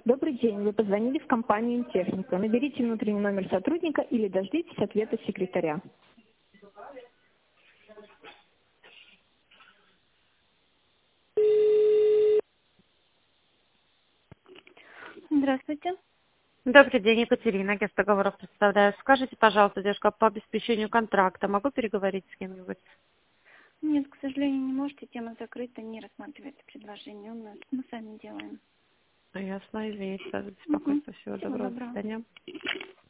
Добрый день, вы позвонили в компанию «Интехника». Наберите внутренний номер сотрудника или дождитесь ответа секретаря. Здравствуйте. Добрый день, Екатерина, агентство договоров представляю. Скажите, пожалуйста, девушка, по обеспечению контракта могу переговорить с кем-нибудь? Нет, к сожалению, не можете, тема закрыта, не рассматривается предложение у нас. Мы сами делаем. Ясно, извините за Угу. беспокойство. Всего Всего доброго, до доброго. свидания.